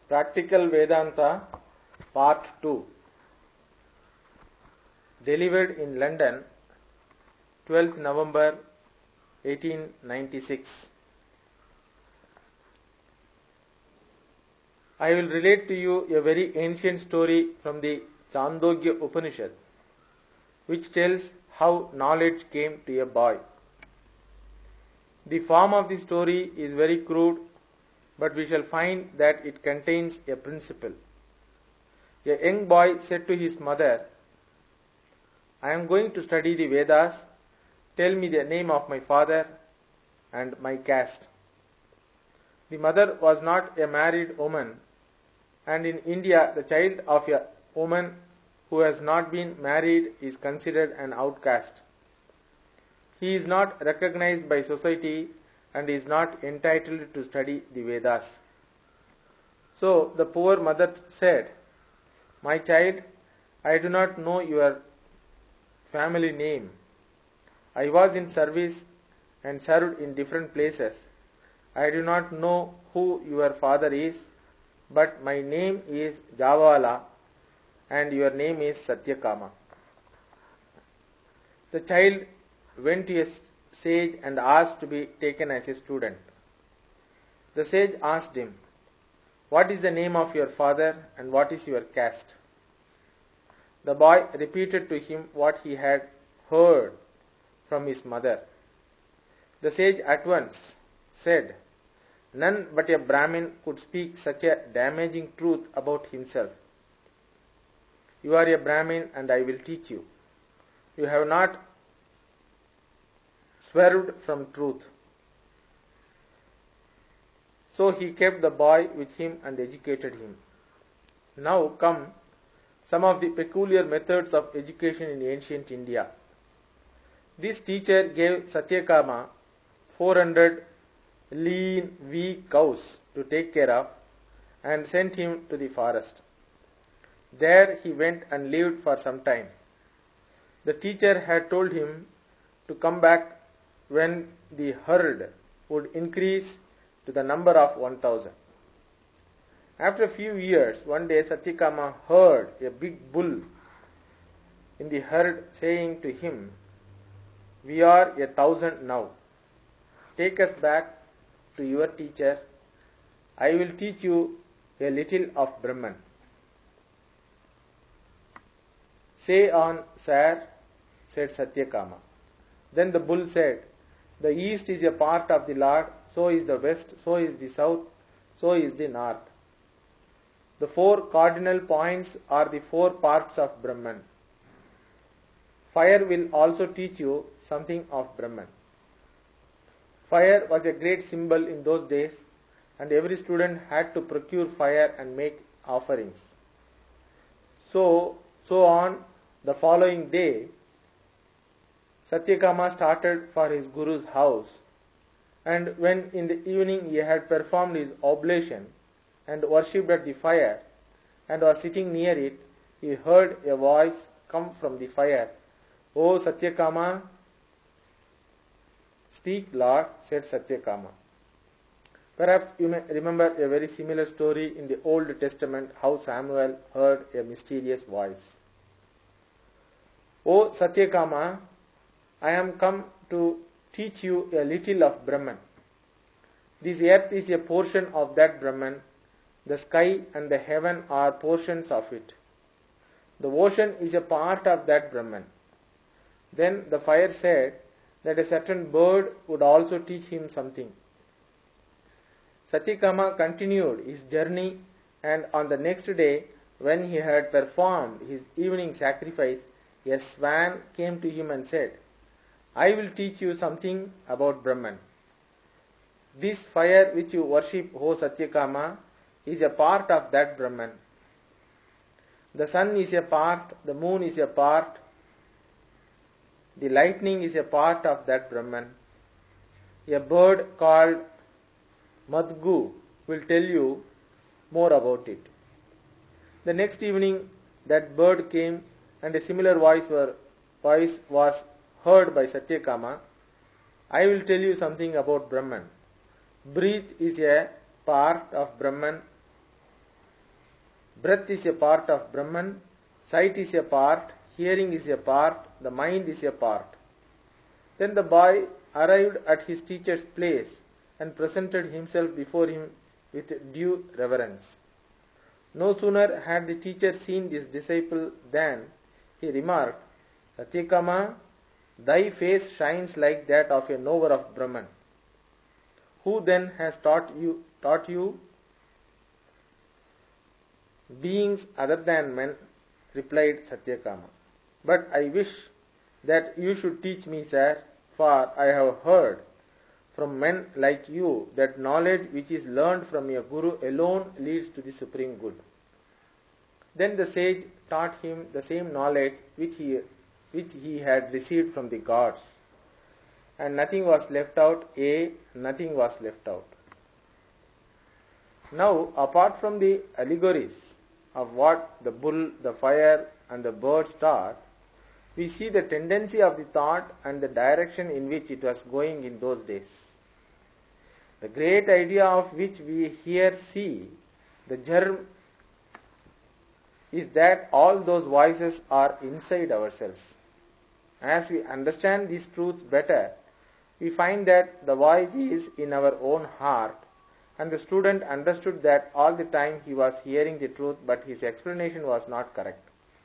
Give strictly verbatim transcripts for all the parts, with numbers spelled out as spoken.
Practical Vedanta Part two, delivered in London, twelfth November eighteen ninety-six. I will relate to you a very ancient story from the Chandogya Upanishad, which tells how knowledge came to a boy. The form of the story is very crude, but we shall find that it contains a principle. A young boy said to his mother, "I am going to study the Vedas. Tell me the name of my father and my caste." The mother was not a married woman, and in India the child of a woman who has not been married is considered an outcast. He is not recognized by society and is not entitled to study the Vedas. So the poor mother said, "My child, I do not know your family name. I was in service and served in different places. I do not know who your father is, but my name is Javala and your name is Satyakama." The child went to a sage and asked to be taken as a student. The sage asked him, "What is the name of your father and what is your caste?" The boy repeated to him what he had heard from his mother. The sage at once said, "None but a Brahmin could speak such a damaging truth about himself. You are a Brahmin and I will teach you. You have not swerved from truth." So he kept the boy with him and educated him. Now come some of the peculiar methods of education in ancient India. This teacher gave Satyakama four hundred lean, weak cows to take care of and sent him to the forest. There he went and lived for some time. The teacher had told him to come back when the herd would increase to the number of one thousand. After a few years, one day Satyakama heard a big bull in the herd saying to him, "We are a thousand now. Take us back to your teacher. I will teach you a little of Brahman." "Say on, sir," said Satyakama. Then the bull said, "The east is a part of the Lord, so is the west, so is the south, so is the north. The four cardinal points are the four parts of Brahman. Fire will also teach you something of Brahman." Fire was a great symbol in those days, and every student had to procure fire and make offerings. So, so on the following day, Satyakama started for his guru's house, and when in the evening he had performed his oblation and worshipped at the fire and was sitting near it, he heard a voice come from the fire. "O Satyakama." "Speak, Lord," said Satyakama. Perhaps you may remember a very similar story in the Old Testament, how Samuel heard a mysterious voice. "O Satyakama, I am come to teach you a little of Brahman. This earth is a portion of that Brahman. The sky and the heaven are portions of it. The ocean is a part of that Brahman." Then the fire said that a certain bird would also teach him something. Satyakama continued his journey, and on the next day, when he had performed his evening sacrifice, a swan came to him and said, "I will teach you something about Brahman. This fire which you worship, O Satyakama, is a part of that Brahman. The sun is a part, the moon is a part, the lightning is a part of that Brahman. A bird called Madhu will tell you more about it." The next evening that bird came, and a similar voice, were, voice was heard by Satyakama. "I will tell you something about Brahman. Breath is a part of Brahman. Breath is a part of Brahman, sight is a part, hearing is a part, the mind is a part. Then the boy arrived at his teacher's place and presented himself before him with due reverence. No sooner had the teacher seen this disciple than he remarked, Satyakama, thy face shines like that of a knower of Brahman. Who then has taught you, taught you? Beings other than men, replied Satyakama. But I wish that you should teach me, sir, for I have heard from men like you that knowledge which is learned from a guru alone leads to the supreme good. Then the sage taught him the same knowledge which he, which he had received from the gods, and nothing was left out, yea, nothing was left out. Now, apart from the allegories of what the bull, the fire, and the birds taught, we see the tendency of the thought and the direction in which it was going in those days. The great idea of which we here see the germ is that all those voices are inside ourselves. As we understand these truths better, we find that the voice is in our own heart, and the student understood that all the time he was hearing the truth, but his explanation was not correct.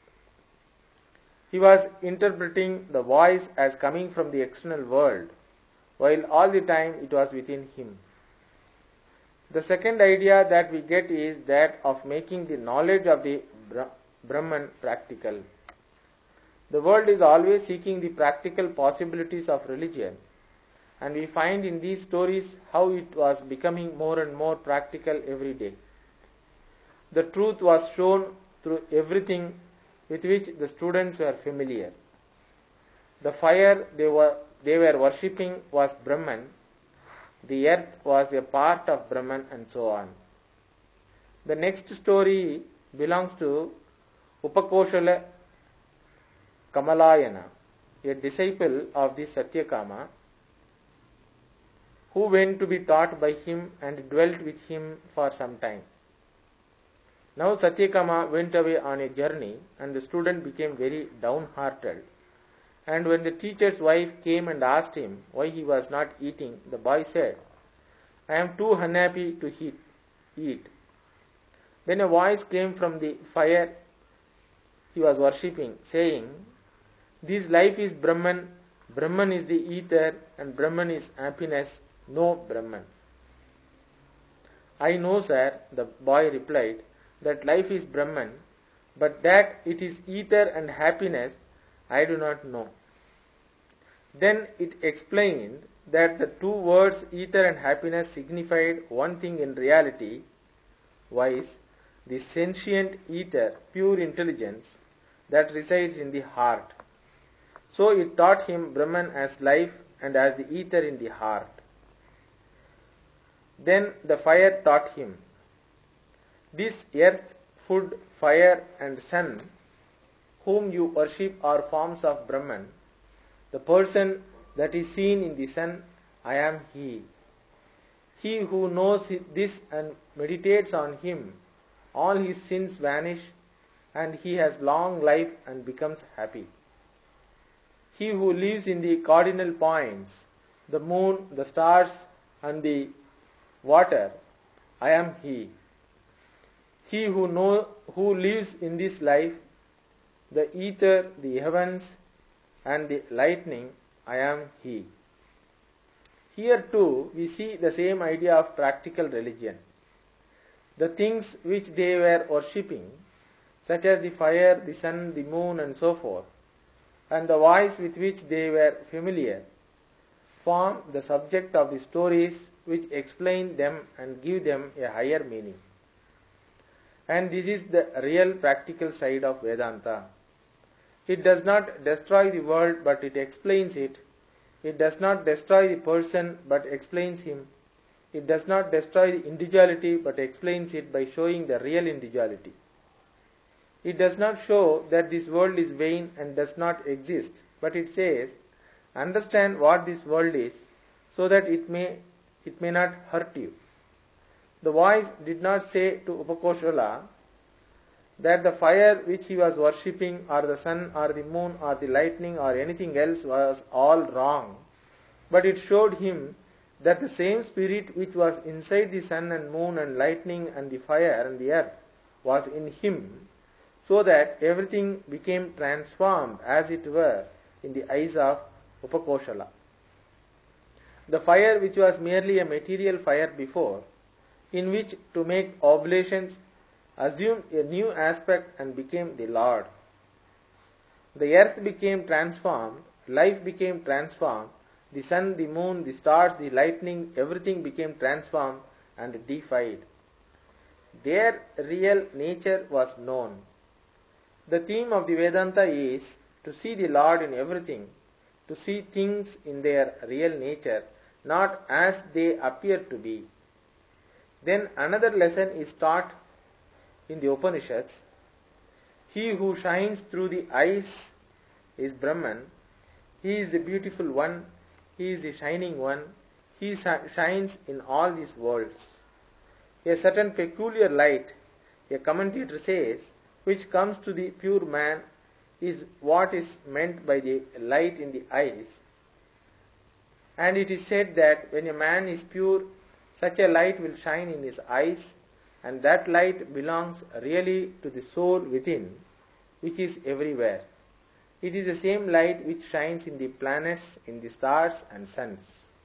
He was interpreting the voice as coming from the external world, while all the time it was within him. The second idea that we get is that of making the knowledge of the Brahman practical. The world is always seeking the practical possibilities of religion, and we find in these stories how it was becoming more and more practical every day. The truth was shown through everything with which the students were familiar. The fire they were, they were worshipping was Brahman, the earth was a part of Brahman, and so on. The next story belongs to Upakoshala Kamalayana, a disciple of the Satyakama, who went to be taught by him and dwelt with him for some time. Now Satyakama went away on a journey, and the student became very downhearted. And when the teacher's wife came and asked him why he was not eating, the boy said, I am too unhappy to eat. eat. Then a voice came from the fire he was worshipping, saying, This life is Brahman, Brahman is the ether, and Brahman is happiness, no Brahman. I know, sir, the boy replied, that life is Brahman, but that it is ether and happiness, I do not know. Then it explained that the two words ether and happiness signified one thing in reality, viz., the sentient ether, pure intelligence, that resides in the heart. So it taught him Brahman as life and as the ether in the heart. Then the fire taught him, this earth, food, fire and sun, whom you worship are forms of Brahman. The person that is seen in the sun, I am he. He who knows this and meditates on him, all his sins vanish, and he has long life and becomes happy. He who lives in the cardinal points, the moon, the stars, and the water, I am he. He who know, who lives in this life, the ether, the heavens, and the lightning, I am he. Here too we see the same idea of practical religion. The things which they were worshipping, such as the fire, the sun, the moon, and so forth, and the voice with which they were familiar, form the subject of the stories which explain them and give them a higher meaning. And this is the real practical side of Vedanta. It does not destroy the world, but it explains it. It does not destroy the person, but explains him. It does not destroy the individuality, but explains it by showing the real individuality. It does not show that this world is vain and does not exist, but it says, understand what this world is, so that it may, it may not hurt you. The voice did not say to Upakoshala, that the fire which he was worshipping, or the sun, or the moon, or the lightning, or anything else was all wrong. But it showed him that the same spirit which was inside the sun and moon and lightning and the fire and the earth was in him, so that everything became transformed, as it were, in the eyes of Upakoshala. The fire which was merely a material fire before, in which to make oblations, assumed a new aspect and became the Lord. The earth became transformed, life became transformed, the sun, the moon, the stars, the lightning, everything became transformed and deified. Their real nature was known. The theme of the Vedanta is to see the Lord in everything, to see things in their real nature, not as they appear to be. Then another lesson is taught in the Upanishads. He who shines through the eyes is Brahman. He is the beautiful one. He is the shining one. He shines in all these worlds. A certain peculiar light, a commentator says, which comes to the pure man is what is meant by the light in the eyes. And it is said that when a man is pure, such a light will shine in his eyes, and that light belongs really to the soul within, which is everywhere. It is the same light which shines in the planets, in the stars and suns.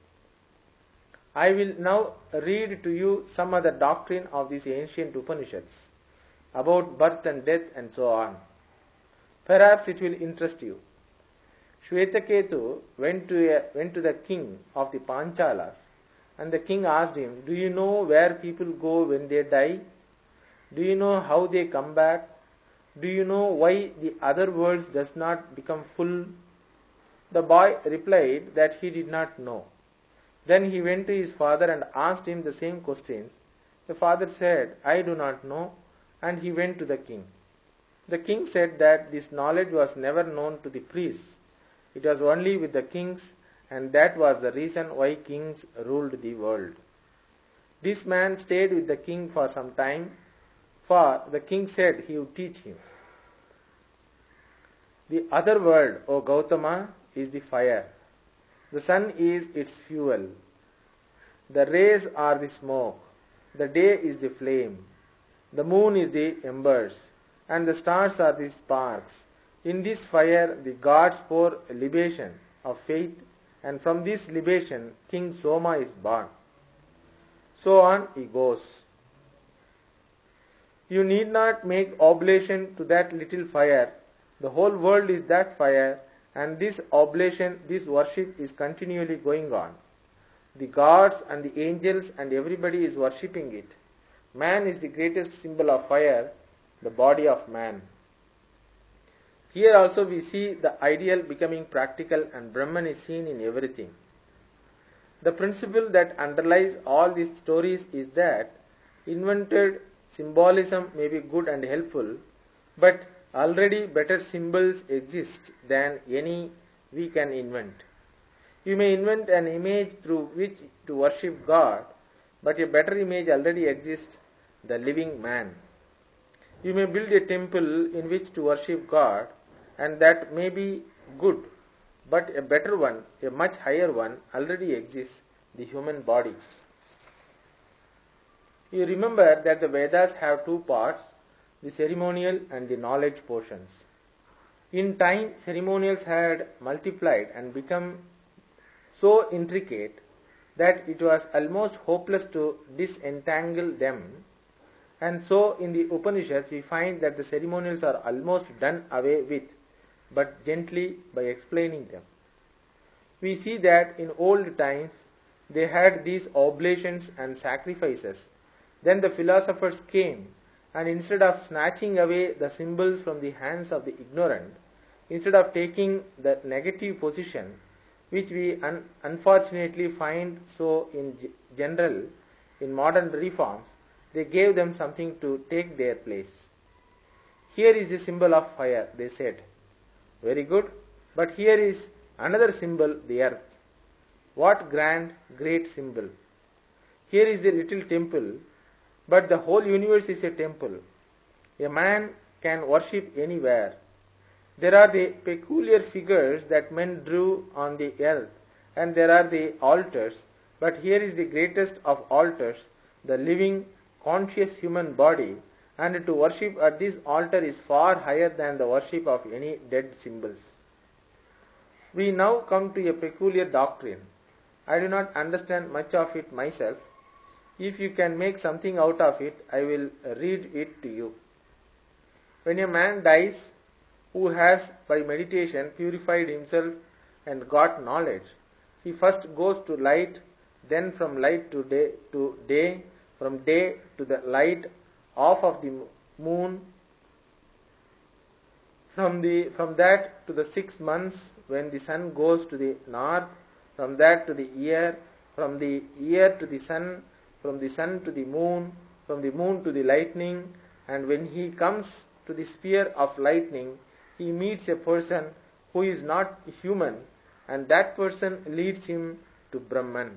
I will now read to you some of the doctrine of these ancient Upanishads about birth and death and so on. Perhaps it will interest you. Shvetaketu went to, a, went to the king of the Panchalas, and the king asked him, "Do you know where people go when they die? Do you know how they come back? Do you know why the other worlds does not become full?" The boy replied that he did not know. Then he went to his father and asked him the same questions. The father said, "I do not know," and he went to the king. The king said that this knowledge was never known to the priests. It was only with the kings, and that was the reason why kings ruled the world. This man stayed with the king for some time, for the king said he would teach him. The other world, O Gautama, is the fire. The sun is its fuel. The rays are the smoke. The day is the flame. The moon is the embers, and the stars are the sparks. In this fire the gods pour a libation of faith, and from this libation King Soma is born. So on he goes. You need not make oblation to that little fire. The whole world is that fire, and this oblation, this worship is continually going on. The gods and the angels and everybody is worshipping it. Man is the greatest symbol of fire, the body of man. Here also we see the ideal becoming practical, and Brahman is seen in everything. The principle that underlies all these stories is that invented symbolism may be good and helpful, but already better symbols exist than any we can invent. You may invent an image through which to worship God, but a better image already exists, the living man. You may build a temple in which to worship God, and that may be good, but a better one, a much higher one, already exists, the human body. You remember that the Vedas have two parts, the ceremonial and the knowledge portions. In time, ceremonials had multiplied and become so intricate that it was almost hopeless to disentangle them. And so in the Upanishads we find that the ceremonials are almost done away with, but gently by explaining them. We see that in old times they had these oblations and sacrifices. Then the philosophers came, and instead of snatching away the symbols from the hands of the ignorant, instead of taking the negative position, which we un- unfortunately find so in g- general in modern reforms, they gave them something to take their place. Here is the symbol of fire, they said. Very good, but here is another symbol, the earth. What grand, great symbol. Here is the little temple, but the whole universe is a temple. A man can worship anywhere. There are the peculiar figures that men drew on the earth, and there are the altars, but here is the greatest of altars, the living, conscious human body, and to worship at this altar is far higher than the worship of any dead symbols. We now come to a peculiar doctrine. I do not understand much of it myself. If you can make something out of it, I will read it to you. When a man dies, who has by meditation purified himself and got knowledge, he first goes to light, then from light to day, to day, from day to the light off of the moon, from the from that to the six months when the sun goes to the north, from that to the year, from the year to the sun, from the sun to the moon, from the moon to the lightning, and when he comes to the sphere of lightning, he meets a person who is not human, and that person leads him to Brahman.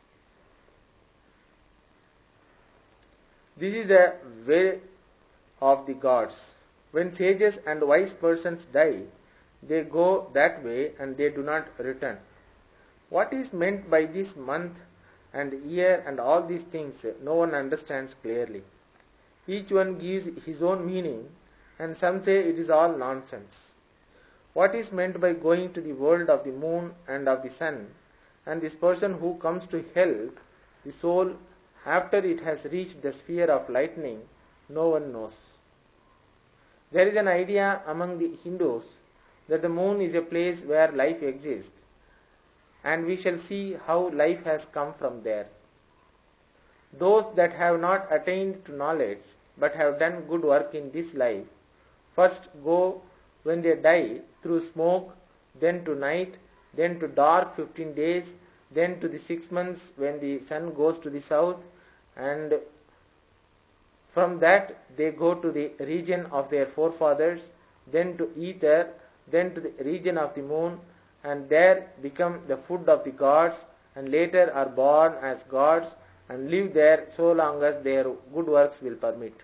This is the way of the gods. When sages and wise persons die, they go that way and they do not return. What is meant by this month and year and all these things, no one understands clearly. Each one gives his own meaning, and some say it is all nonsense. What is meant by going to the world of the moon and of the sun, and this person who comes to help the soul after it has reached the sphere of lightning, no one knows. There is an idea among the Hindus that the moon is a place where life exists, and we shall see how life has come from there. Those that have not attained to knowledge but have done good work in this life first go, when they die, through smoke, then to night, then to dark fifteen days, then to the six months when the sun goes to the south, and from that they go to the region of their forefathers, then to ether, then to the region of the moon, and there become the food of the gods, and later are born as gods and live there so long as their good works will permit.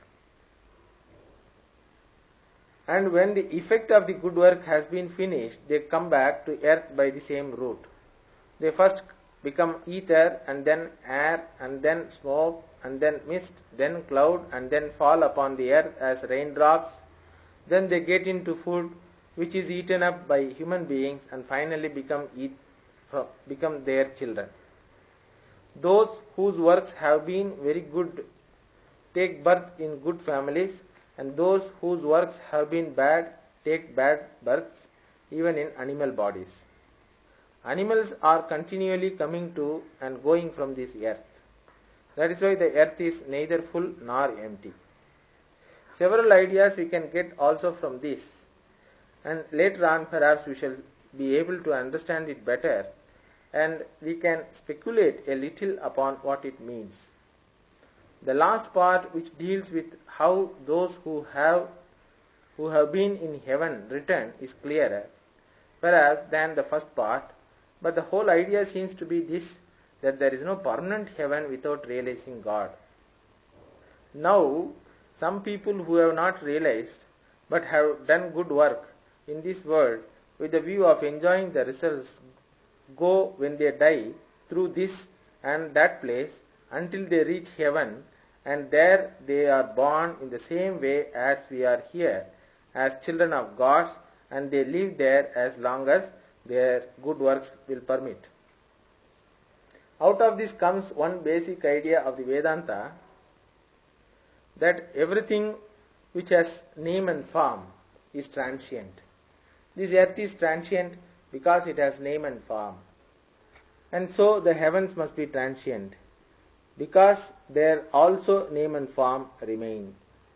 And when the effect of the good work has been finished, they come back to earth by the same route. They first become ether, and then air, and then smoke, and then mist, then cloud, and then fall upon the earth as raindrops. Then they get into food, which is eaten up by human beings, and finally become eat, become their children. Those whose works have been very good take birth in good families, and those whose works have been bad take bad births, even in animal bodies. Animals are continually coming to and going from this earth. That is why the earth is neither full nor empty. Several ideas we can get also from this, and later on perhaps we shall be able to understand it better, and we can speculate a little upon what it means. The last part, which deals with how those who have who have been in heaven return, is clearer perhaps than the first part, but the whole idea seems to be this, that there is no permanent heaven without realizing God. Now, some people who have not realized but have done good work in this world with the view of enjoying the results go, when they die, through this and that place until they reach heaven, and there they are born in the same way as we are here as children of gods, and they live there as long as their good works will permit. Out of this comes one basic idea of the Vedanta, that everything which has name and form is transient. This earth is transient because it has name and form. And so the heavens must be transient, because there also name and form remain.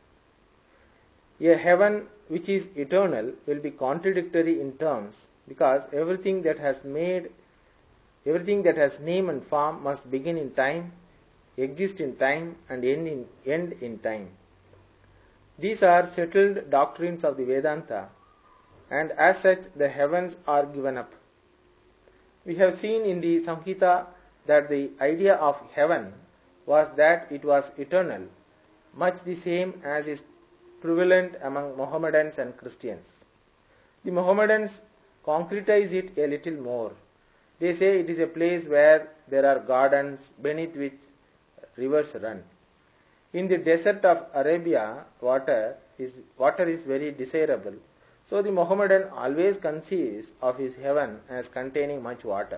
A heaven which is eternal will be contradictory in terms, because everything that has made, everything that has name and form must begin in time, exist in time, and end in, end in time. These are settled doctrines of the Vedanta, and as such the heavens are given up. We have seen in the Samhita that the idea of heaven was that it was eternal, much the same as is prevalent among Mohammedans and Christians. The Mohammedans concretize it a little more. They say it is a place where there are gardens beneath which rivers run. In the desert of Arabia, water is, water is very desirable. So the Mohammedan always conceives of his heaven as containing much water.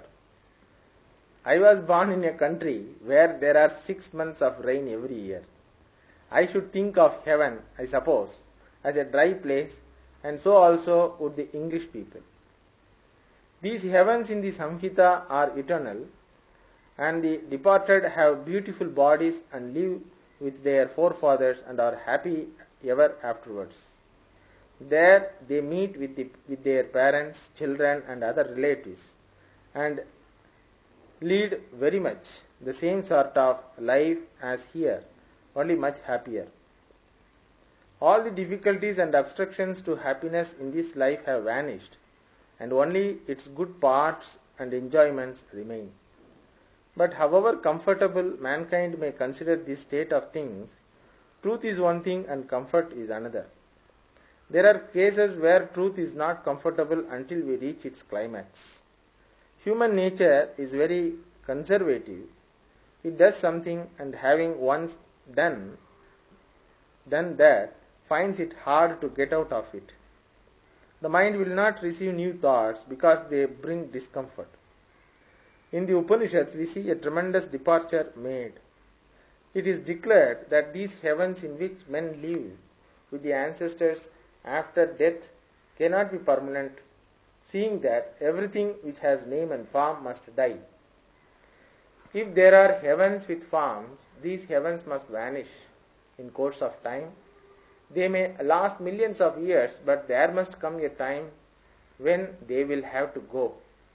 I was born in a country where there are six months of rain every year. I should think of heaven, I suppose, as a dry place, and so also would the English people. These heavens in the Samhita are eternal, and the departed have beautiful bodies and live with their forefathers and are happy ever afterwards. There they meet with, the, with their parents, children and other relatives and lead very much the same sort of life as here, only much happier. All the difficulties and obstructions to happiness in this life have vanished, and only its good parts and enjoyments remain. But however comfortable mankind may consider this state of things, truth is one thing and comfort is another. There are cases where truth is not comfortable until we reach its climax. Human nature is very conservative. It does something and having once done, done that, finds it hard to get out of it. The mind will not receive new thoughts because they bring discomfort. In the Upanishads, we see a tremendous departure made. It is declared that these heavens in which men live with the ancestors after death cannot be permanent, seeing that everything which has name and form must die. If there are heavens with forms, these heavens must vanish in course of time. They may last millions of years, but there must come a time when they will have to go.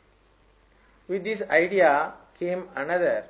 With this idea came another,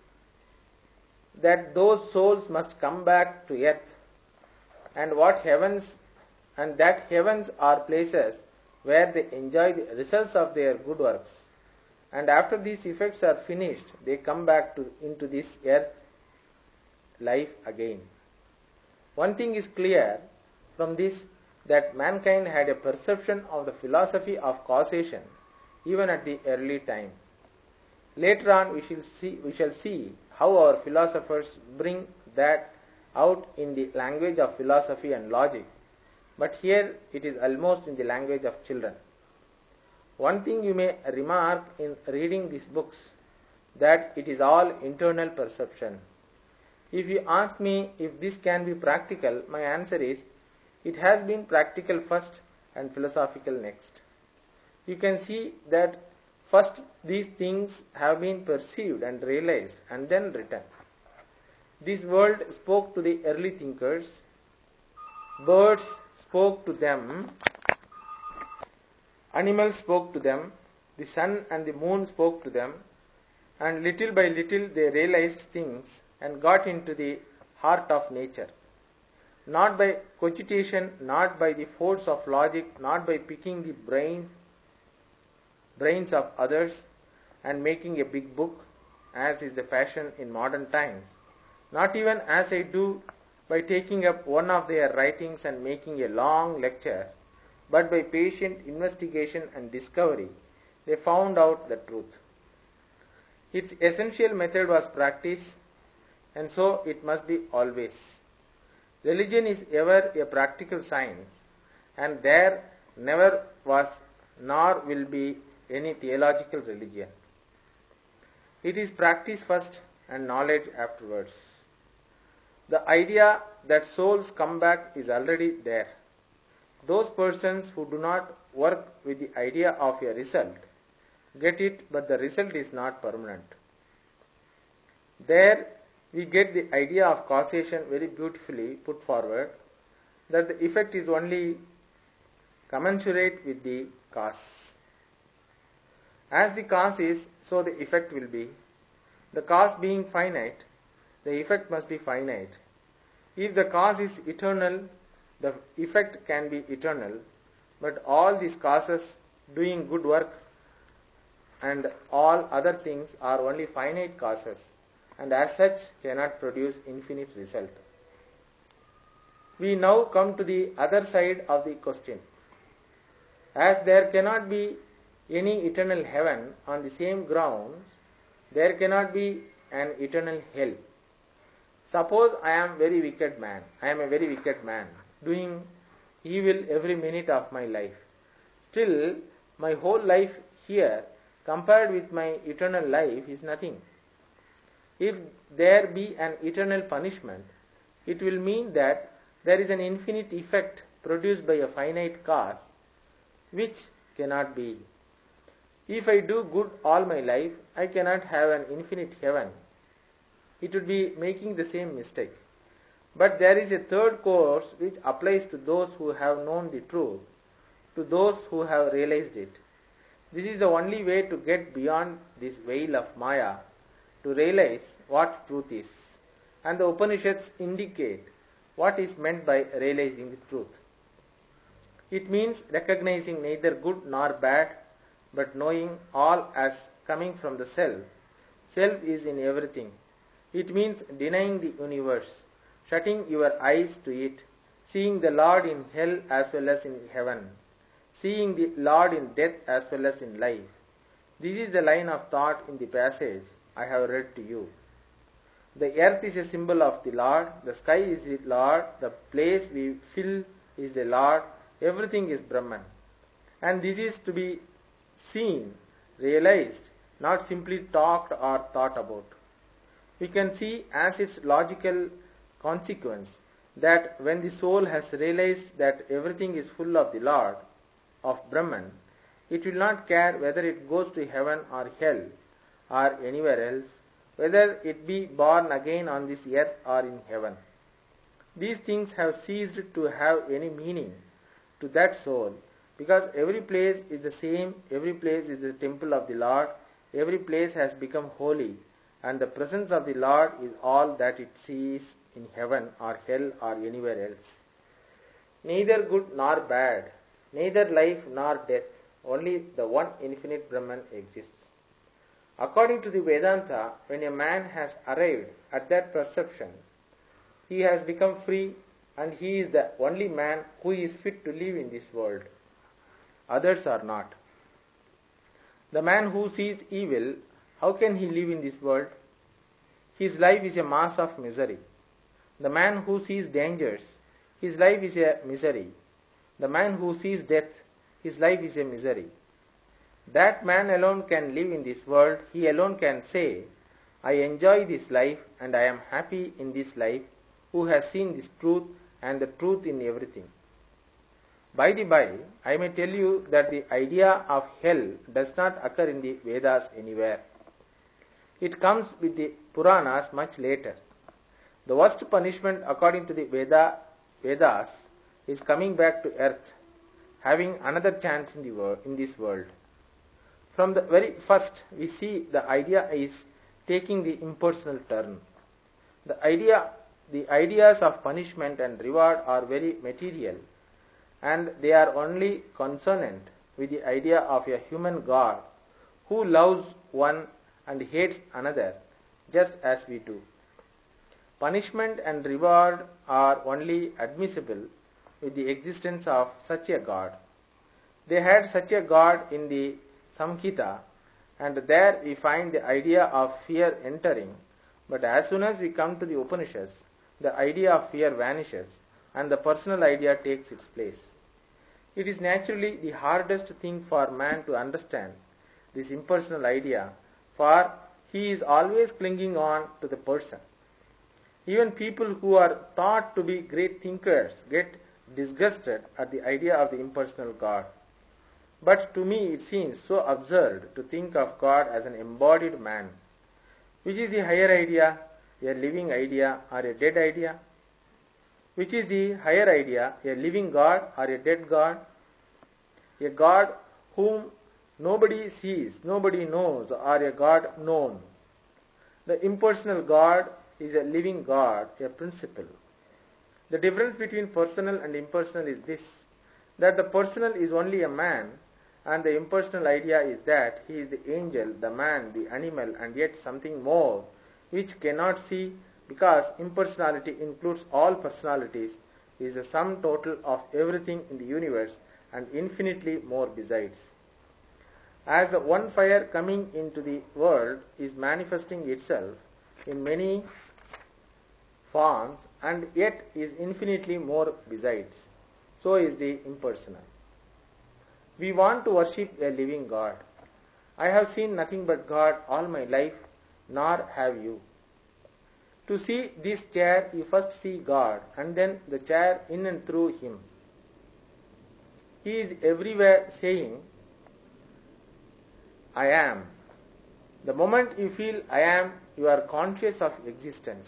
that those souls must come back to earth, and what heavens, and that heavens are places where they enjoy the results of their good works, and after these effects are finished, they come back to, into this earth life again. One thing is clear from this, that mankind had a perception of the philosophy of causation even at the early time. Later on we shall see, we shall see how our philosophers bring that out in the language of philosophy and logic, but here it is almost in the language of children. One thing you may remark in reading these books, that it is all internal perception. If you ask me if this can be practical, my answer is, it has been practical first and philosophical next. You can see that first these things have been perceived and realized and then written. This world spoke to the early thinkers, birds spoke to them, animals spoke to them, the sun and the moon spoke to them, and little by little they realized things and got into the heart of nature. Not by cogitation, not by the force of logic, not by picking the brains, brains of others and making a big book, as is the fashion in modern times. Not even as I do by taking up one of their writings and making a long lecture, but by patient investigation and discovery, they found out the truth. Its essential method was practice, and so it must be always. Religion is ever a practical science, and there never was nor will be any theological religion. It is practice first and knowledge afterwards. The idea that souls come back is already there. Those persons who do not work with the idea of a result get it, but the result is not permanent. There we get the idea of causation very beautifully put forward, that the effect is only commensurate with the cause. As the cause is, so the effect will be. The cause being finite, the effect must be finite. If the cause is eternal, the effect can be eternal, but all these causes, doing good work and all other things, are only finite causes, and as such cannot produce infinite result. We now come to the other side of the question. As there cannot be any eternal heaven on the same grounds, there cannot be an eternal hell. Suppose I am very wicked man, I am a very wicked man, doing evil every minute of my life. Still, my whole life here, compared with my eternal life, is nothing. If there be an eternal punishment, it will mean that there is an infinite effect produced by a finite cause, which cannot be. If I do good all my life, I cannot have an infinite heaven. It would be making the same mistake. But there is a third course which applies to those who have known the truth, to those who have realized it. This is the only way to get beyond this veil of Maya, to realize what truth is. And the Upanishads indicate what is meant by realizing the truth. It means recognizing neither good nor bad, but knowing all as coming from the self. Self is in everything. It means denying the universe, shutting your eyes to it, seeing the Lord in hell as well as in heaven, seeing the Lord in death as well as in life. This is the line of thought in the passage I have read to you. The earth is a symbol of the Lord, the sky is the Lord, the place we fill is the Lord, everything is Brahman. And this is to be seen, realized, not simply talked or thought about. We can see as its logical consequence that when the soul has realized that everything is full of the Lord, of Brahman, it will not care whether it goes to heaven or hell or anywhere else, whether it be born again on this earth or in heaven. These things have ceased to have any meaning to that soul, because every place is the same, every place is the temple of the Lord, every place has become holy, and the presence of the Lord is all that it sees in heaven or hell or anywhere else. Neither good nor bad, neither life nor death, only the one infinite Brahman exists. According to the Vedanta, when a man has arrived at that perception, he has become free, and he is the only man who is fit to live in this world. Others are not. The man who sees evil, how can he live in this world? His life is a mass of misery. The man who sees dangers, his life is a misery. The man who sees death, his life is a misery. That man alone can live in this world. He alone can say, I enjoy this life and I am happy in this life, who has seen this truth and the truth in everything. By the by, I may tell you that the idea of hell does not occur in the Vedas anywhere. It comes with the Puranas much later. The worst punishment according to the Veda, Vedas is coming back to earth, having another chance in, the world, in this world. From the very first, we see the idea is taking the impersonal turn. The idea, the ideas of punishment and reward are very material, and they are only consonant with the idea of a human God who loves one and hates another, just as we do. Punishment and reward are only admissible with the existence of such a God. They had such a God in the Samhita, and there we find the idea of fear entering, but as soon as we come to the Upanishads, the idea of fear vanishes and the personal idea takes its place. It is naturally the hardest thing for man to understand, this impersonal idea, for he is always clinging on to the person. Even people who are thought to be great thinkers get disgusted at the idea of the impersonal God. But to me it seems so absurd to think of God as an embodied man. Which is the higher idea, a living idea or a dead idea? Which is the higher idea, a living God or a dead God? A God whom nobody sees, nobody knows, or a God known. The impersonal God is a living God, a principle. The difference between personal and impersonal is this, that the personal is only a man, and the impersonal idea is that he is the angel, the man, the animal, and yet something more, which cannot see, because impersonality includes all personalities, is the sum total of everything in the universe and infinitely more besides. As the one fire coming into the world is manifesting itself in many forms and yet is infinitely more besides, so is the impersonal. We want to worship a living God. I have seen nothing but God all my life, nor have you. To see this chair, you first see God, and then the chair in and through Him. He is everywhere saying, I am. The moment you feel I am, you are conscious of existence.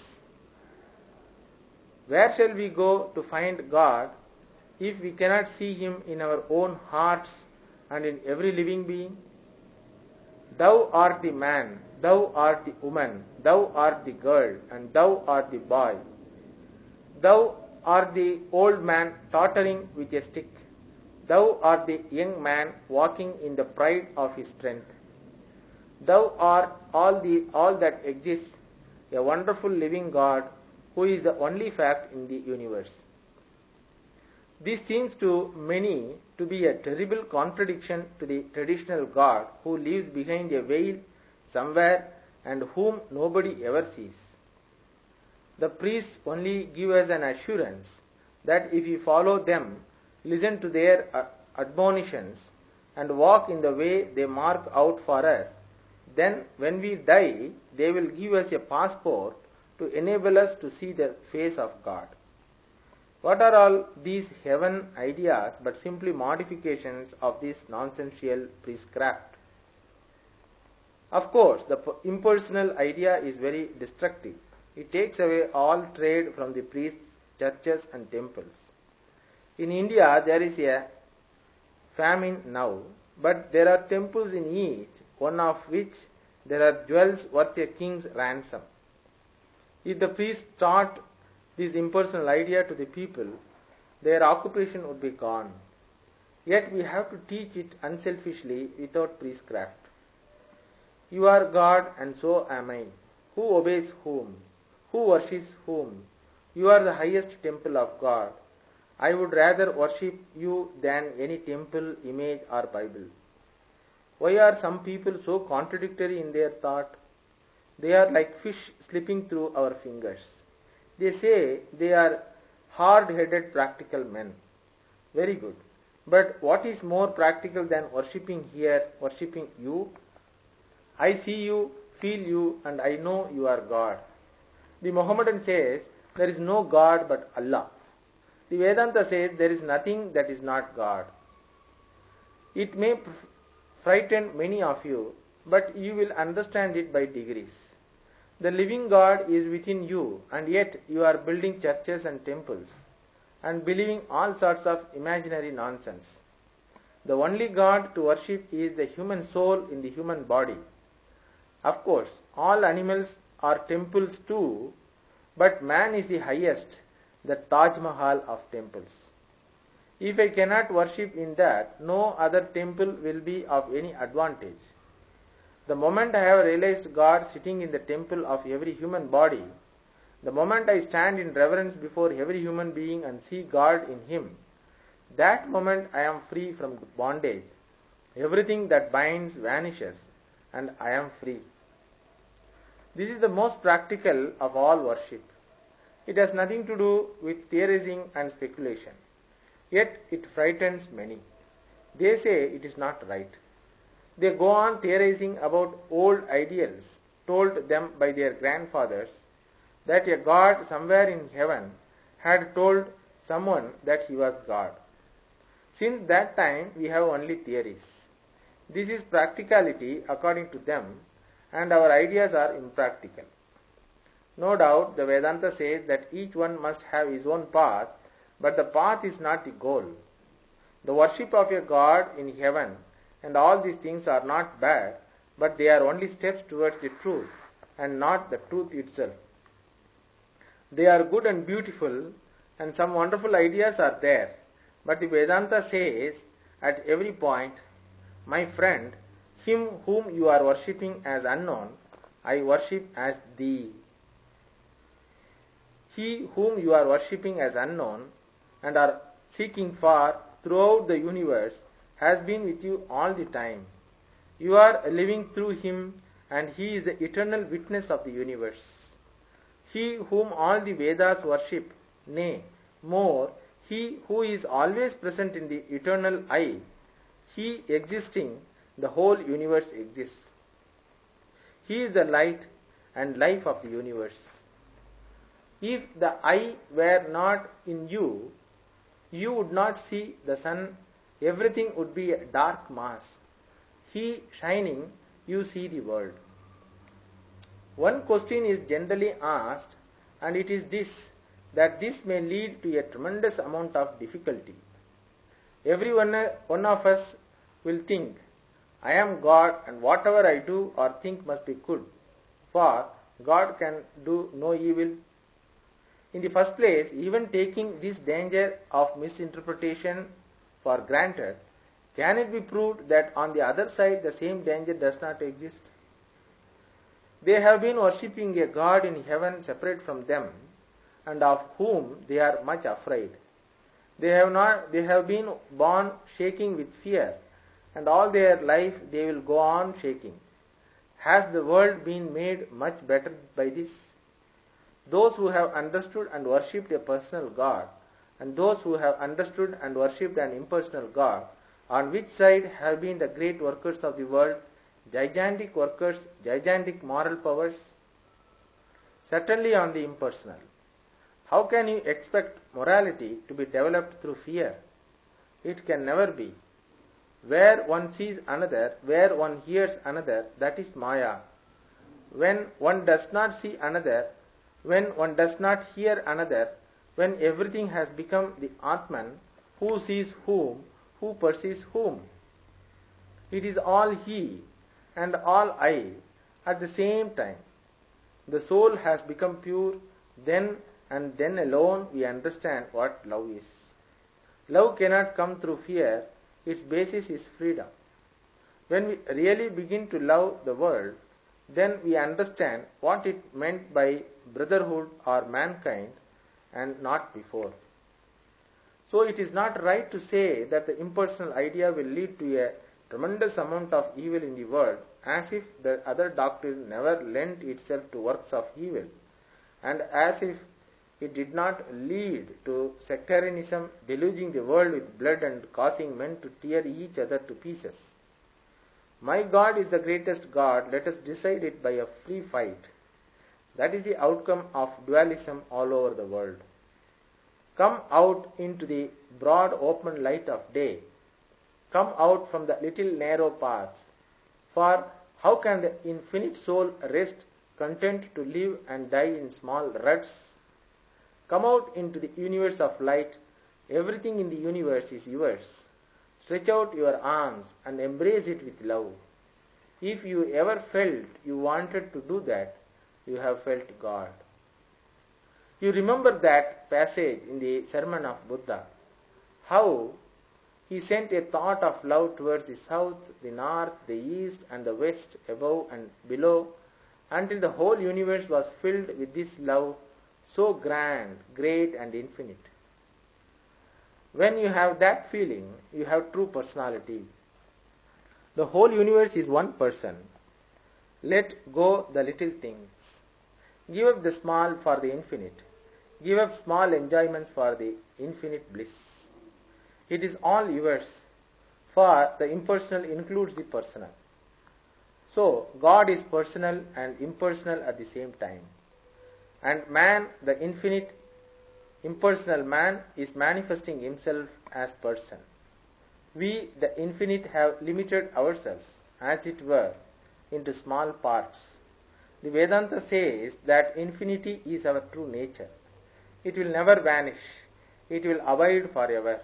Where shall we go to find God if we cannot see Him in our own hearts and in every living being? Thou art the man, thou art the woman, thou art the girl, and thou art the boy. Thou art the old man tottering with a stick. Thou art the young man walking in the pride of his strength. Thou art all the all that exists, a wonderful living God who is the only fact in the universe. This seems to many to be a terrible contradiction to the traditional God who lives behind a veil somewhere and whom nobody ever sees. The priests only give us an assurance that if we follow them, listen to their admonitions, and walk in the way they mark out for us, then when we die, they will give us a passport to enable us to see the face of God. What are all these heaven ideas but simply modifications of this nonsensical priestcraft? Of course, the impersonal idea is very destructive. It takes away all trade from the priests, churches and temples. In India, there is a famine now, but there are temples in each, one of which there are jewels worth a king's ransom. If the priests taught this impersonal idea to the people, their occupation would be gone. Yet we have to teach it unselfishly without priestcraft. You are God and so am I. Who obeys whom? Who worships whom? You are the highest temple of God. I would rather worship you than any temple, image or Bible. Why are some people so contradictory in their thought? They are like fish slipping through our fingers. They say they are hard-headed practical men. Very good. But what is more practical than worshipping here, worshipping you? I see you, feel you, and I know you are God. The Mohammedan says there is no God but Allah. The Vedanta says there is nothing that is not God. It may frighten many of you, but you will understand it by degrees. The living God is within you, and yet you are building churches and temples and believing all sorts of imaginary nonsense. The only God to worship is the human soul in the human body. Of course, all animals are temples too, but man is the highest, the Taj Mahal of temples. If I cannot worship in that, no other temple will be of any advantage. The moment I have realized God sitting in the temple of every human body, the moment I stand in reverence before every human being and see God in him, that moment I am free from bondage. Everything that binds vanishes, and I am free. This is the most practical of all worship. It has nothing to do with theorizing and speculation. Yet it frightens many. They say it is not right. They go on theorizing about old ideals told them by their grandfathers, that a God somewhere in heaven had told someone that he was God. Since that time we have only theories. This is practicality according to them, and our ideas are impractical. No doubt the Vedanta says that each one must have his own path, but the path is not the goal. The worship of a God in heaven and all these things are not bad, but they are only steps towards the truth and not the truth itself. They are good and beautiful, and some wonderful ideas are there, but the Vedanta says at every point, my friend, him whom you are worshipping as unknown, I worship as thee. He whom you are worshipping as unknown, and are seeking for throughout the universe has been with you all the time. You are living through him, and he is the eternal witness of the universe. He whom all the Vedas worship, nay, more, he who is always present in the eternal I, he existing, the whole universe exists. He is the light and life of the universe. If the I were not in you, you would not see the sun, everything would be a dark mass. He shining, you see the world. One question is generally asked, and it is this, that this may lead to a tremendous amount of difficulty. Every one, one of us will think, I am God and whatever I do or think must be good, for God can do no evil. In the first place, even taking this danger of misinterpretation for granted, can it be proved that on the other side the same danger does not exist? They have been worshipping a God in heaven separate from them, and of whom they are much afraid. They have not they have been born shaking with fear, and all their life they will go on shaking. Has the world been made much better by this? Those who have understood and worshipped a personal God, and those who have understood and worshipped an impersonal God, on which side have been the great workers of the world, gigantic workers, gigantic moral powers? Certainly on the impersonal. How can you expect morality to be developed through fear? It can never be. Where one sees another, where one hears another, that is Maya. When one does not see another, when one does not hear another, when everything has become the Atman, who sees whom, who perceives whom? It is all he and all I at the same time. The soul has become pure, then and then alone we understand what love is. Love cannot come through fear, its basis is freedom. When we really begin to love the world, then we understand what it meant by brotherhood or mankind, and not before. So it is not right to say that the impersonal idea will lead to a tremendous amount of evil in the world, as if the other doctrine never lent itself to works of evil, and as if it did not lead to sectarianism, deluging the world with blood and causing men to tear each other to pieces. My God is the greatest God, let us decide it by a free fight. That is the outcome of dualism all over the world. Come out into the broad open light of day. Come out from the little narrow paths. For how can the infinite soul rest content to live and die in small ruts? Come out into the universe of light. Everything in the universe is yours. Stretch out your arms and embrace it with love. If you ever felt you wanted to do that, you have felt God. You remember that passage in the sermon of Buddha, how he sent a thought of love towards the south, the north, the east and the west, above and below, until the whole universe was filled with this love, so grand, great and infinite. When you have that feeling, you have true personality. The whole universe is one person. Let go the little things. Give up the small for the infinite. Give up small enjoyments for the infinite bliss. It is all yours, for the impersonal includes the personal. So, God is personal and impersonal at the same time. And man, the infinite, impersonal man, is manifesting himself as person. We, the infinite, have limited ourselves, as it were, into small parts. The Vedanta says that infinity is our true nature. It will never vanish. It will abide forever.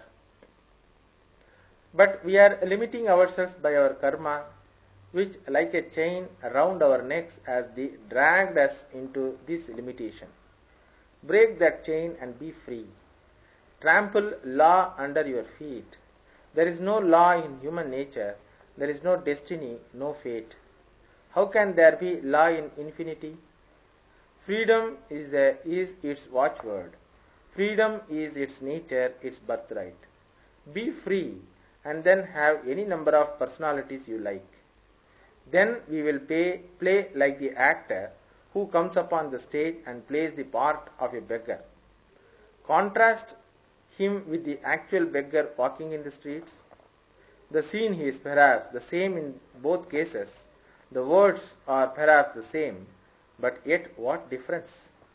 But we are limiting ourselves by our karma, which like a chain around our necks has dragged us into this limitation. Break that chain and be free. Trample law under your feet. There is no law in human nature. There is no destiny, no fate. How can there be law in infinity? Freedom is, the, is its watchword. Freedom is its nature, its birthright. Be free and then have any number of personalities you like. Then we will pay, play like the actor who comes upon the stage and plays the part of a beggar. Contrast him with the actual beggar walking in the streets. The scene is perhaps the same in both cases. The words are perhaps the same, but yet what difference?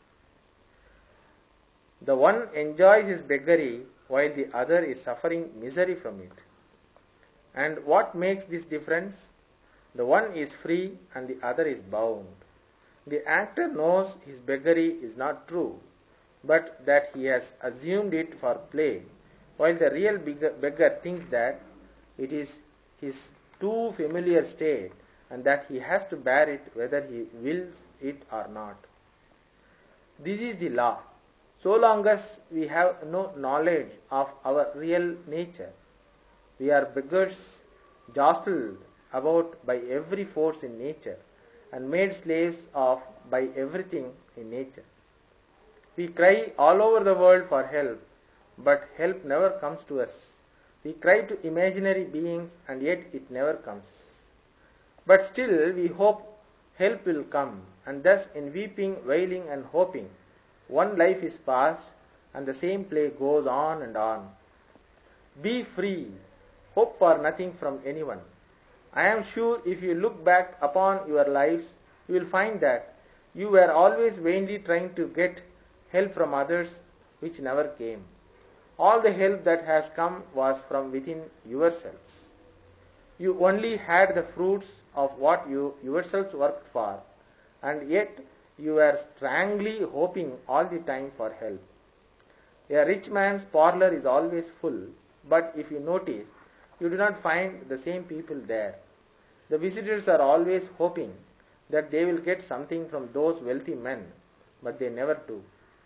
The one enjoys his beggary while the other is suffering misery from it. And what makes this difference? The one is free and the other is bound. The actor knows his beggary is not true, but that he has assumed it for play, while the real beggar thinks that it is his too familiar state and that he has to bear it whether he wills it or not. This is the law. So long as we have no knowledge of our real nature, we are beggars, jostled about by every force in nature and made slaves of by everything in nature. We cry all over the world for help, but help never comes to us. We cry to imaginary beings and yet it never comes. But still we hope help will come, and thus in weeping, wailing and hoping, one life is passed and the same play goes on and on. Be free. Hope for nothing from anyone. I am sure if you look back upon your lives, you will find that you were always vainly trying to get help from others which never came. All the help that has come was from within yourselves. You only had the fruits of what you yourselves worked for, and yet you were strangely hoping all the time for help. A rich man's parlor is always full, but if you notice, you do not find the same people there. The visitors are always hoping that they will get something from those wealthy men, but they never do.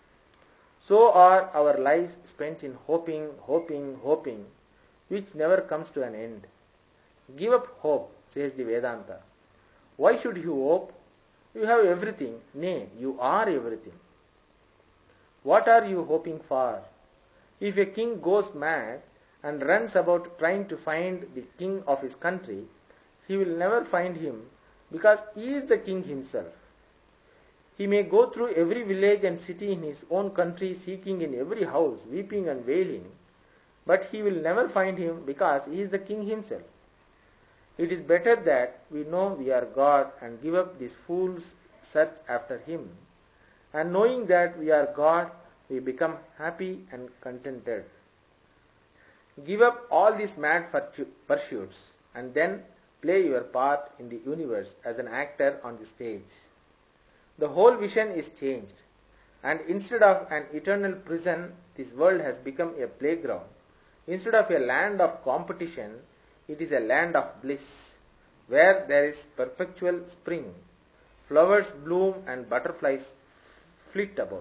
So are our lives spent in hoping, hoping, hoping, which never comes to an end. Give up hope, says the Vedanta. Why should you hope? You have everything, nay, you are everything. What are you hoping for? If a king goes mad and runs about trying to find the king of his country, he will never find him because he is the king himself. He may go through every village and city in his own country seeking in every house, weeping and wailing, but he will never find him because he is the king himself. It is better that we know we are God and give up this fool's search after him, and knowing that we are God, we become happy and contented. Give up all these mad pursuits and then play your part in the universe as an actor on the stage. The whole vision is changed, and instead of an eternal prison, this world has become a playground. Instead of a land of competition, it is a land of bliss, where there is perpetual spring, flowers bloom and butterflies flit about.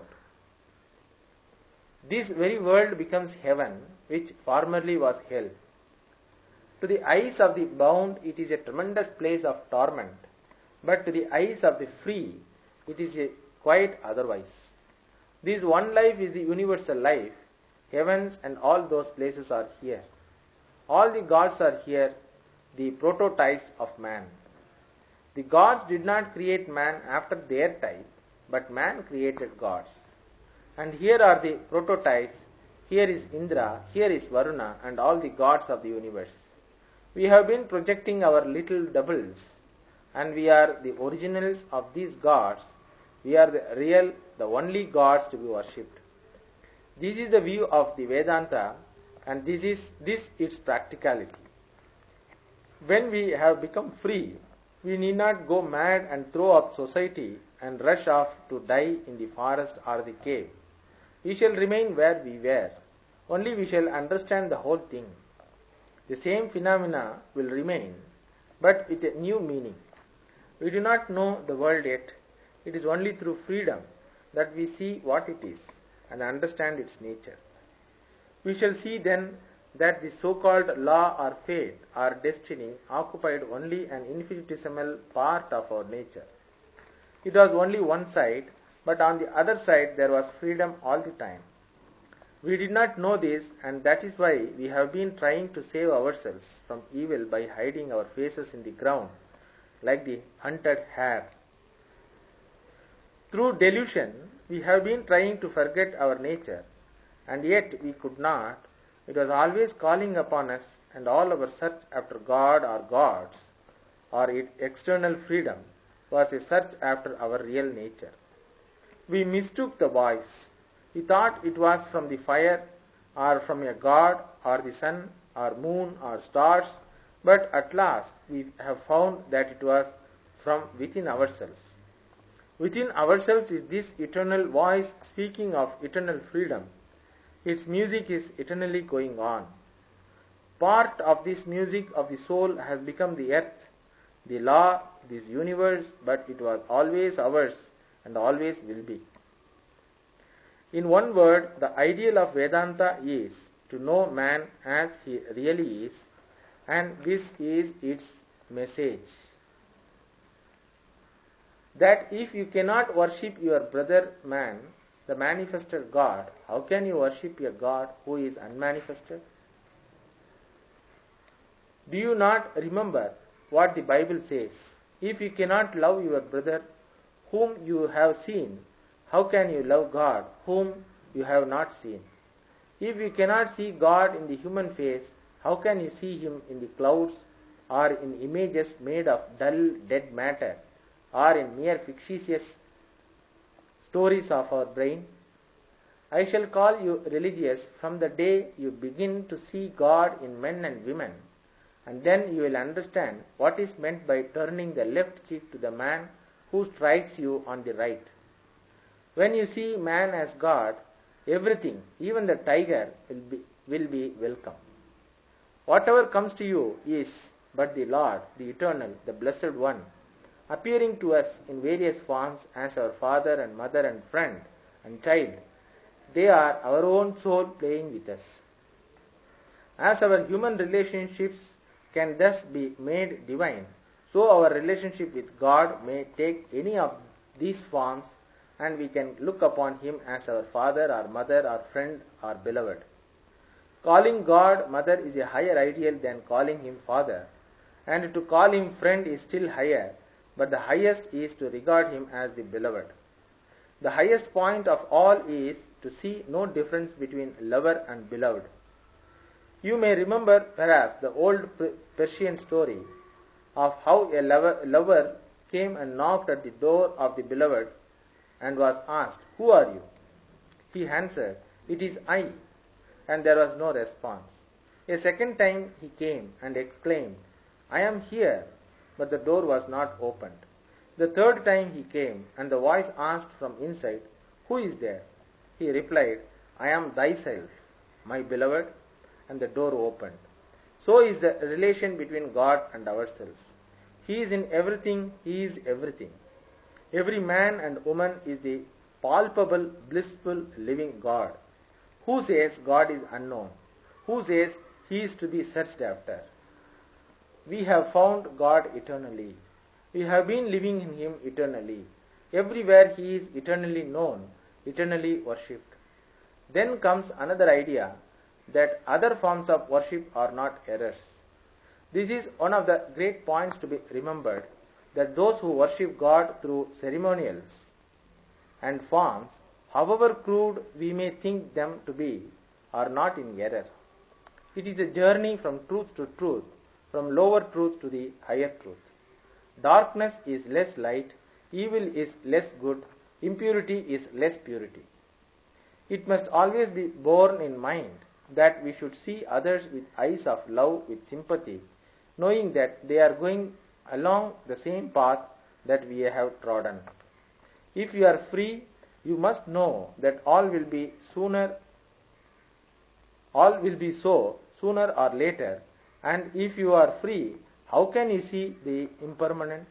This very world becomes heaven, which formerly was hell. To the eyes of the bound, it is a tremendous place of torment, but to the eyes of the free, it is a quite otherwise. This one life is the universal life. Heavens and all those places are here. All the gods are here, the prototypes of man. The gods did not create man after their type, but man created gods. And here are the prototypes. Here is Indra, here is Varuna, and all the gods of the universe. We have been projecting our little doubles, and we are the originals of these gods. We are the real, the only gods to be worshipped. This is the view of the Vedanta, and this is this its practicality. When we have become free, we need not go mad and throw up society and rush off to die in the forest or the cave. We shall remain where we were, only we shall understand the whole thing. The same phenomena will remain, but with a new meaning. We do not know the world yet. It is only through freedom that we see what it is and understand its nature. We shall see then that the so-called law or fate or destiny occupied only an infinitesimal part of our nature. It was only one side, but on the other side there was freedom all the time. We did not know this, and that is why we have been trying to save ourselves from evil by hiding our faces in the ground like the hunted hare. Through delusion, we have been trying to forget our nature, and yet we could not. It was always calling upon us, and all our search after God or gods or external freedom was a search after our real nature. We mistook the voice. We thought it was from the fire or from a god or the sun or moon or stars, but at last we have found that it was from within ourselves. Within ourselves is this eternal voice speaking of eternal freedom. Its music is eternally going on. Part of this music of the soul has become the earth, the law, this universe, but it was always ours and always will be. In one word, the ideal of Vedanta is to know man as he really is, and this is its message. That if you cannot worship your brother man, the manifested God, how can you worship a God who is unmanifested? Do you not remember what the Bible says? If you cannot love your brother whom you have seen, how can you love God whom you have not seen? If you cannot see God in the human face, how can you see him in the clouds or in images made of dull, dead matter or in mere fictitious stories of our brain? I shall call you religious from the day you begin to see God in men and women, and then you will understand what is meant by turning the left cheek to the man who strikes you on the right. When you see man as God, everything, even the tiger, will be, will be welcome. Whatever comes to you is but the Lord, the Eternal, the Blessed One, appearing to us in various forms as our father and mother and friend and child. They are our own soul playing with us. As our human relationships can thus be made divine, so our relationship with God may take any of these forms, and we can look upon him as our father or mother or friend or beloved. Calling God mother is a higher ideal than calling him father, and to call him friend is still higher, but the highest is to regard him as the beloved. The highest point of all is to see no difference between lover and beloved. You may remember perhaps the old Persian story of how a lover, lover came and knocked at the door of the beloved and was asked, "Who are you?" He answered, "It is I," and there was no response. A second time he came and exclaimed, "I am here," but the door was not opened. The third time he came, and the voice asked from inside, "Who is there?" He replied, "I am thyself, my beloved," and the door opened. So is the relation between God and ourselves. He is in everything, he is everything. Every man and woman is the palpable, blissful, living God. Who says God is unknown? Who says he is to be searched after? We have found God eternally. We have been living in him eternally. Everywhere he is eternally known, eternally worshipped. Then comes another idea that other forms of worship are not errors. This is one of the great points to be remembered, that those who worship God through ceremonials and forms, however crude we may think them to be, are not in error. It is a journey from truth to truth, from lower truth to the higher truth. Darkness is less light, evil is less good, impurity is less purity. It must always be borne in mind that we should see others with eyes of love, with sympathy, knowing that they are going along the same path that we have trodden. If you are free, you must know that all will be sooner, all will be so sooner or later, and if you are free, how can you see the impermanent?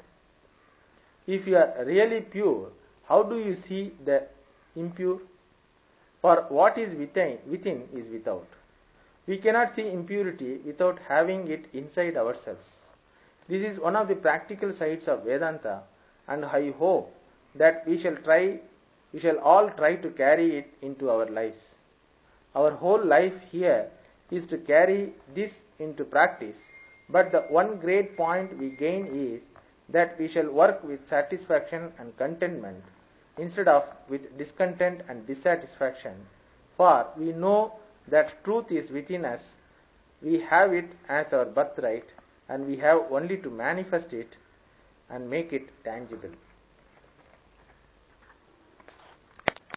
If you are really pure, how do you see the impure? For what is within, within is without. We cannot see impurity without having it inside ourselves. This is one of the practical sides of Vedanta, and I hope that we shall try, we shall all try to carry it into our lives. Our whole life here is to carry this into practice, but the one great point we gain is that we shall work with satisfaction and contentment instead of with discontent and dissatisfaction, for we know that truth is within us, we have it as our birthright, and we have only to manifest it and make it tangible.